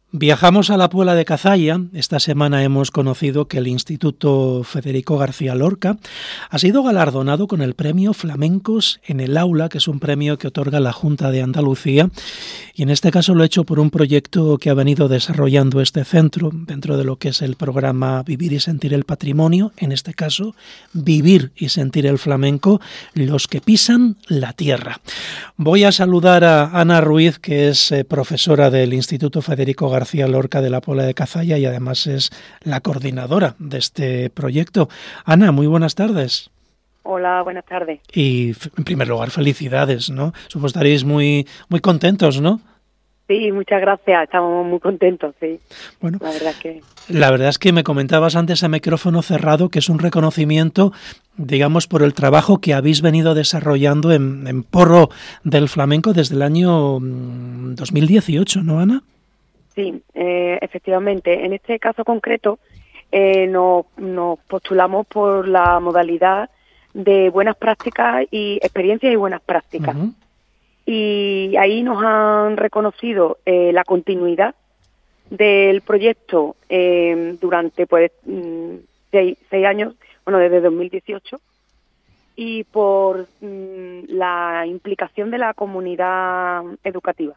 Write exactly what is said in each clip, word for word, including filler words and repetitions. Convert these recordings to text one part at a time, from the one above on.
Viajamos a la Puebla de Cazalla. Esta semana hemos conocido que el Instituto Federico García Lorca ha sido galardonado con el premio Flamencos en el Aula, que es un premio que otorga la Junta de Andalucía, y en este caso lo ha hecho por un proyecto que ha venido desarrollando este centro dentro de lo que es el programa Vivir y Sentir el Patrimonio, en este caso Vivir y Sentir el Flamenco, los que pisan la tierra. Voy a saludar a Ana Ruiz, que es eh, profesora del Instituto Federico García García Lorca de la Puebla de Cazalla y además es la coordinadora de este proyecto. Ana, muy buenas tardes. Hola, buenas tardes. Y en primer lugar, felicidades, ¿no? Supongo estaréis muy, muy contentos, ¿no? Sí, muchas gracias, estamos muy contentos, sí. Bueno, la verdad que... La verdad es que me comentabas antes a micrófono cerrado que es un reconocimiento, digamos, por el trabajo que habéis venido desarrollando en, en porro del flamenco desde el año dos mil dieciocho, ¿no, Ana? Sí, eh, efectivamente. En este caso concreto eh, nos, nos postulamos por la modalidad de buenas prácticas y experiencias y buenas prácticas. Uh-huh. Y ahí nos han reconocido eh, la continuidad del proyecto eh, durante pues seis, seis años, bueno, desde dos mil dieciocho, y por mm, la implicación de la comunidad educativa,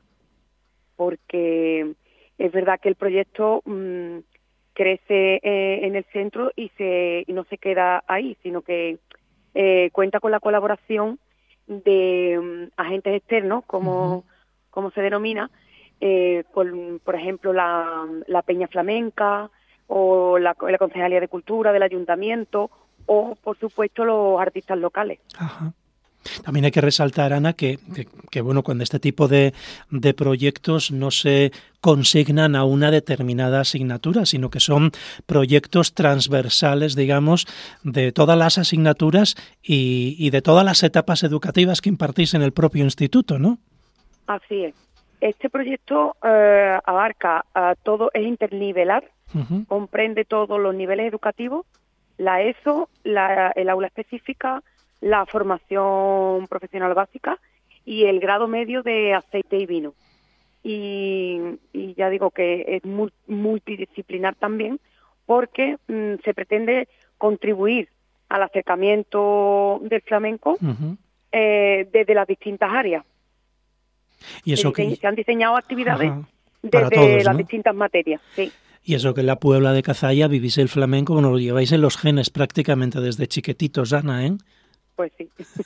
porque es verdad que el proyecto mmm, crece eh, en el centro y, se, y no se queda ahí, sino que eh, cuenta con la colaboración de um, agentes externos, como, uh-huh. como se denomina, eh, con, por ejemplo, la, la Peña Flamenca o la, la Concejalía de Cultura del Ayuntamiento o, por supuesto, los artistas locales. Ajá. También hay que resaltar, Ana, que, que, que bueno, cuando este tipo de, de proyectos no se consignan a una determinada asignatura, sino que son proyectos transversales, digamos, de todas las asignaturas y, y de todas las etapas educativas que impartís en el propio instituto, ¿no? Así es. Este proyecto eh, abarca a todo, es internivelar, uh-huh. comprende todos los niveles educativos, la ESO, la, el aula específica, la formación profesional básica y el grado medio de aceite y vino. Y, y ya digo que es multidisciplinar también porque mmm, se pretende contribuir al acercamiento del flamenco uh-huh. eh, desde las distintas áreas. ¿Y eso se, que... se han diseñado actividades Ajá. Para desde todos, las ¿no? distintas materias, sí. Y eso que en la Puebla de Cazalla vivís el flamenco, bueno, lo lleváis en los genes prácticamente desde chiquititos, Ana, ¿eh? Pues sí.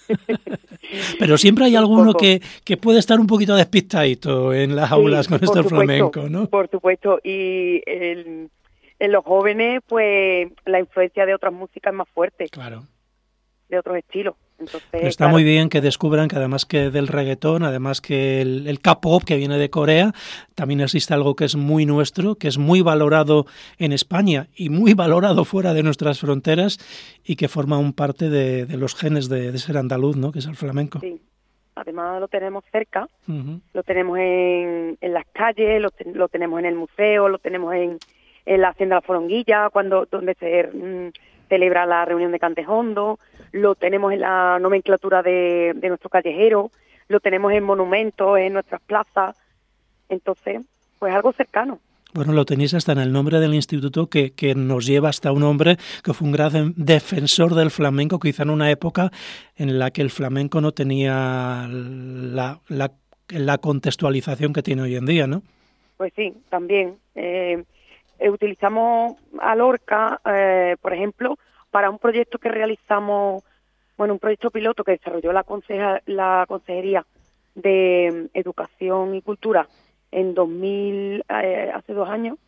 Pero siempre hay alguno que, que puede estar un poquito despistadito en las aulas sí, con esto del flamenco, ¿no? Por supuesto, y el, en los jóvenes, pues la influencia de otras músicas es más fuerte. Claro. De otros estilos. Entonces, Pero está claro. muy bien que descubran que además que del reggaetón, además que el, el K-pop que viene de Corea, también existe algo que es muy nuestro, que es muy valorado en España y muy valorado fuera de nuestras fronteras y que forma un parte de, de los genes de, de ser andaluz, ¿no? Que es el flamenco. Sí, además lo tenemos cerca, uh-huh. lo tenemos en, en las calles, lo, ten, lo tenemos en el museo, lo tenemos en, en la Hacienda de la Foronguilla, cuando donde se mmm, celebra la reunión de Cantejondo, lo tenemos en la nomenclatura de, de nuestro callejero, lo tenemos en monumentos, en nuestras plazas, entonces, pues algo cercano. Bueno, lo tenéis hasta en el nombre del instituto que, que nos lleva hasta un hombre que fue un gran defensor del flamenco, quizá en una época en la que el flamenco no tenía la, la, la contextualización que tiene hoy en día, ¿no? Pues sí, también. Eh, eh, utilizamos a Lorca, eh, por ejemplo, para un proyecto que realizamos, bueno, un proyecto piloto que desarrolló la, conseja, la Consejería de Educación y Cultura en dos mil, eh, hace dos años,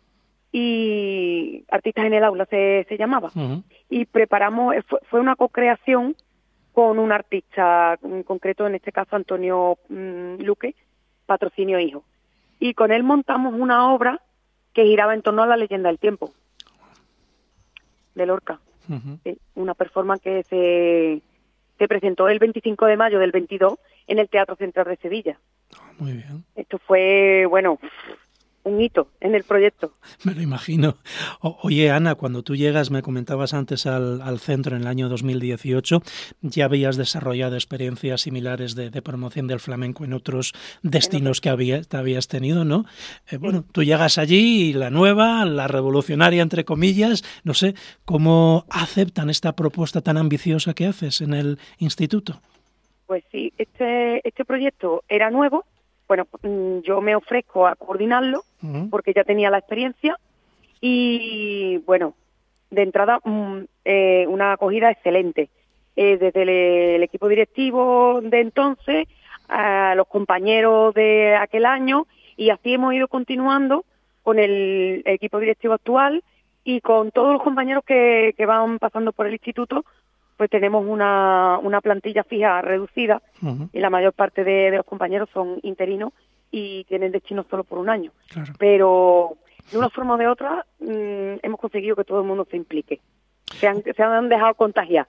y Artistas en el Aula se, se llamaba. Uh-huh. Y preparamos, fue, fue una co-creación con un artista en concreto, en este caso Antonio mmm, Luque, Patrocinio Hijo. Y con él montamos una obra que giraba en torno a la leyenda del tiempo de Lorca. Uh-huh. Sí, una performance que se, se presentó el veinticinco de mayo del veintidós en el Teatro Central de Sevilla. Muy bien. Esto fue, bueno, un hito en el proyecto. Me lo imagino. O, oye, Ana, cuando tú llegas, me comentabas antes al, al centro en el año dos mil dieciocho, ya habías desarrollado experiencias similares de, de promoción del flamenco en otros destinos que había, te habías tenido, ¿no? Eh, bueno, sí. Tú llegas allí y la nueva, la revolucionaria, entre comillas, no sé, ¿cómo aceptan esta propuesta tan ambiciosa que haces en el instituto? Pues sí, este, este proyecto era nuevo. Bueno, yo me ofrezco a coordinarlo uh-huh. porque ya tenía la experiencia y, bueno, de entrada eh, una acogida excelente. Eh, desde el, el equipo directivo de entonces, a los compañeros de aquel año, y así hemos ido continuando con el equipo directivo actual y con todos los compañeros que, que van pasando por el instituto. Pues tenemos una, una plantilla fija reducida uh-huh. y la mayor parte de, de los compañeros son interinos y tienen destino solo por un año. Claro. Pero de una forma o de otra mmm, hemos conseguido que todo el mundo se implique. Se han, se han dejado contagiar.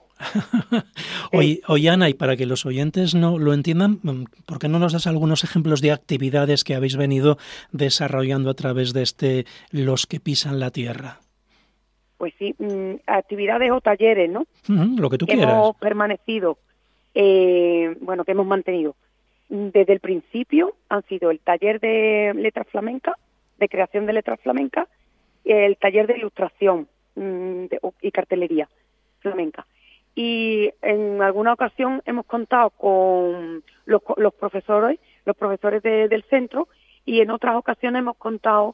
Oye, oye, Ana, y para que los oyentes no lo entiendan, ¿por qué no nos das algunos ejemplos de actividades que habéis venido desarrollando a través de este Los que pisan la tierra? Pues sí, mmm, actividades o talleres, ¿no? Uh-huh, lo que tú que quieras. Hemos permanecido, eh, bueno, que hemos mantenido. Desde el principio han sido el taller de letras flamencas, de creación de letras flamencas, el taller de ilustración mmm, de, y cartelería flamenca. Y en alguna ocasión hemos contado con los, los profesores, los profesores de, del centro, y en otras ocasiones hemos contado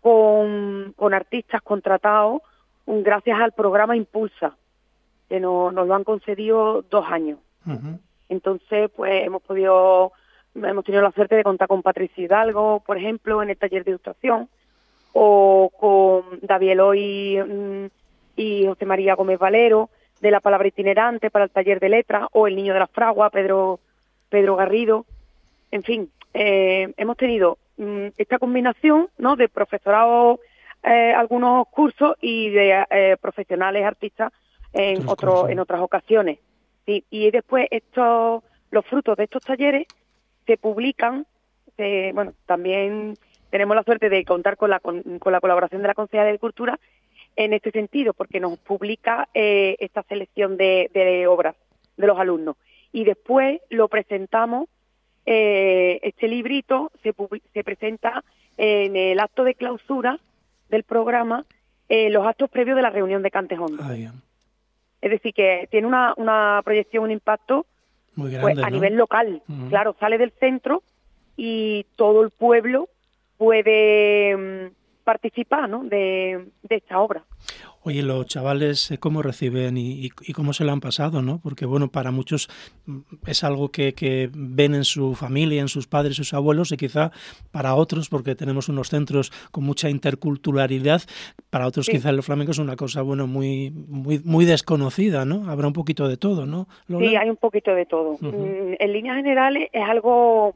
con, con artistas contratados gracias al programa Impulsa, que nos, nos lo han concedido dos años. Uh-huh. Entonces, pues hemos podido, hemos tenido la suerte de contar con Patricia Hidalgo, por ejemplo, en el taller de ilustración, o con David Eloy y José María Gómez Valero, de la palabra itinerante para el taller de letras, o el niño de la fragua, Pedro, Pedro Garrido. En fin, eh, hemos tenido mmm, esta combinación, ¿no?, de profesorado, Eh, algunos cursos y de eh, profesionales artistas en otro, en otras ocasiones. Sí, y después estos, los frutos de estos talleres se publican. Se, bueno, también tenemos la suerte de contar con la con, con la colaboración de la Concejalía de Cultura en este sentido, porque nos publica eh, esta selección de, de obras de los alumnos y después lo presentamos. Eh, este librito se, se presenta en el acto de clausura del programa, eh, los actos previos de la reunión de Cantejondo. Ah, es decir, que tiene una, una proyección, un impacto muy grande, pues, a ¿no? nivel local. Uh-huh. Claro, sale del centro y todo el pueblo puede um, participar, ¿no?, de, de esta obra. Oye, los chavales, ¿cómo reciben y, y, y cómo se lo han pasado, no? Porque, bueno, para muchos es algo que, que ven en su familia, en sus padres, sus abuelos, y quizá para otros, porque tenemos unos centros con mucha interculturalidad, para otros sí. quizá el flamenco es una cosa, bueno, muy muy muy desconocida, ¿no? Habrá un poquito de todo, ¿no, Lola? Sí, hay un poquito de todo. Uh-huh. En líneas generales es algo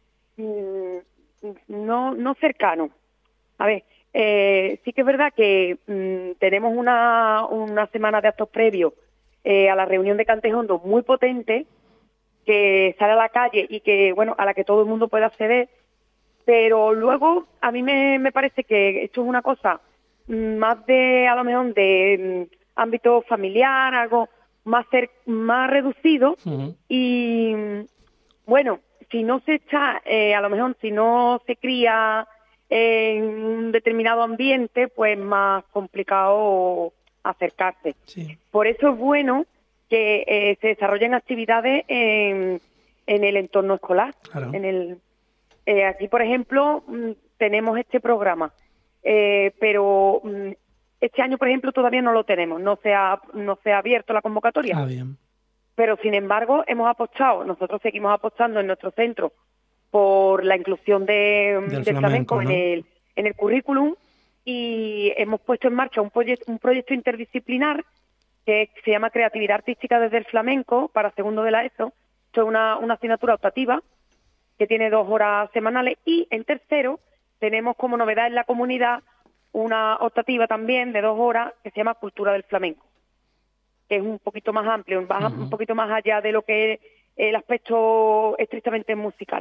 no, no cercano. A ver, Eh, sí que es verdad que mmm, tenemos una, una semana de actos previos eh, a la reunión de Cantejondo muy potente, que sale a la calle y que, bueno, a la que todo el mundo puede acceder, pero luego a mí me, me parece que esto es una cosa más de, a lo mejor, de mm, ámbito familiar, algo más, cer- más reducido. Uh-huh. Y, bueno, si no se está, eh, a lo mejor, si no se cría en un determinado ambiente, pues más complicado acercarse. Sí. Por eso es bueno que eh, se desarrollen actividades en, en el entorno escolar. Claro. En el eh, aquí, por ejemplo, m, tenemos este programa, eh, pero m, este año, por ejemplo, todavía no lo tenemos, no se ha, no se ha abierto la convocatoria. Ah, bien. Pero, sin embargo, hemos apostado, nosotros seguimos apostando en nuestro centro por la inclusión de, del, del flamenco, flamenco ¿no? en el en el currículum, y hemos puesto en marcha un, proye- un proyecto interdisciplinar que se llama Creatividad Artística desde el Flamenco para segundo de la ESO. Esto es una, una asignatura optativa que tiene dos horas semanales, y en tercero tenemos como novedad en la comunidad una optativa también de dos horas que se llama Cultura del Flamenco, que es un poquito más amplio, uh-huh. un poquito más allá de lo que es el aspecto estrictamente musical.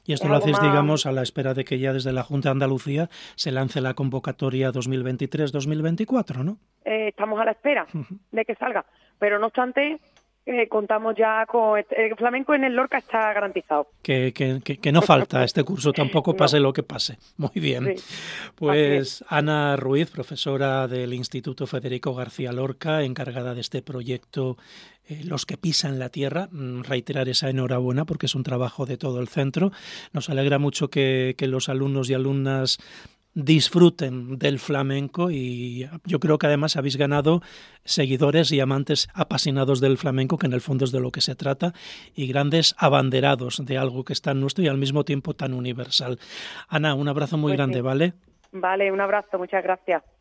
Y esto Es lo algo hacéis, más- digamos, a la espera de que ya desde la Junta de Andalucía se lance la convocatoria dos mil veintitrés dos mil veinticuatro, ¿no? eh, estamos a la espera de que salga, pero no obstante, eh, contamos ya con... El flamenco en el Lorca está garantizado. Que, que, que, que no falta este curso, tampoco No. pase lo que pase. Muy bien. Sí. Pues Ana Ruiz, profesora del Instituto Federico García Lorca, encargada de este proyecto eh, Los que pisan la tierra, mm, reiterar esa enhorabuena porque es un trabajo de todo el centro. Nos alegra mucho que, que los alumnos y alumnas disfruten del flamenco y yo creo que además habéis ganado seguidores y amantes apasionados del flamenco, que en el fondo es de lo que se trata, y grandes abanderados de algo que es tan nuestro y al mismo tiempo tan universal. Ana, un abrazo muy Pues grande, sí. ¿vale? Vale, un abrazo, muchas gracias.